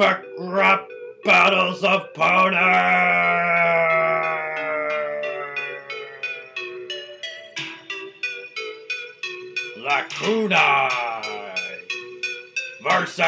epic rap battles of Pony! La Kunai versus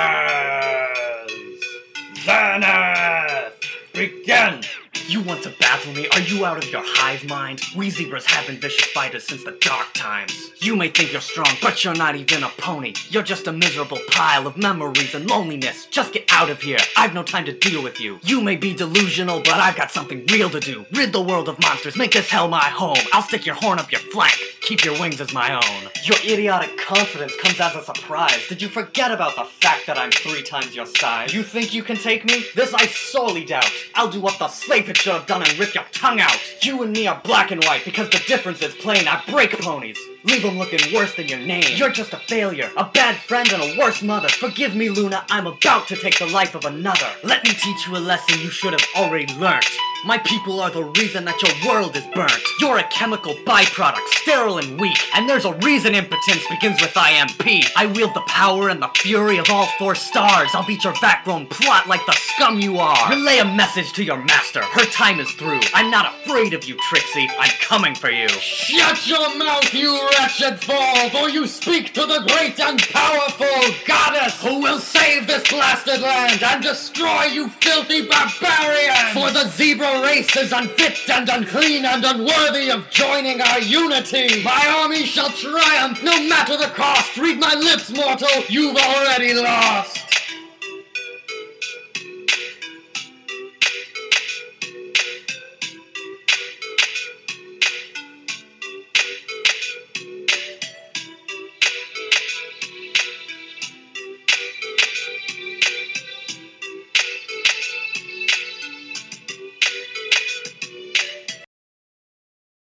Zenith! Begin! You want to battle me? Are you out of your hive mind? We zebras have been vicious fighters since the dark times. You may think you're strong, but you're not even a pony. You're just a miserable pile of memories and loneliness. Just get out of here. I've no time to deal with you. You may be delusional, but I've got something real to do. Rid the world of monsters. Make this hell my home. I'll stick your horn up your flank. Keep your wings as my own. Your idiotic confidence comes as a surprise. Did you forget about the fact that I'm 3 times your size? You think you can take me? This I sorely doubt. I'll do what the slave should have done and rip your tongue out. You and me are black and white because the difference is plain. I break ponies. Leave them looking worse than your name. You're just a failure, a bad friend, and a worse mother. Forgive me, Luna, I'm about to take the life of another. Let me teach you a lesson you should have already learnt. My people are the reason that your world is burnt. You're a chemical byproduct, sterile and weak, and there's a reason impotence begins with IMP. I wield the power and the fury of all 4 stars. I'll beat your backgrown plot like the scum you are. Relay a message to your master. Her time is through. I'm not afraid of you, Trixie. I'm coming for you. Shut your mouth, you wretched fool, for you speak to the great and powerful goddess who will save this blasted land and destroy you filthy barbarians! For the zebra race is unfit and unclean and unworthy of joining our unity! My army shall triumph no matter the cost! Read my lips, mortal, you've already lost!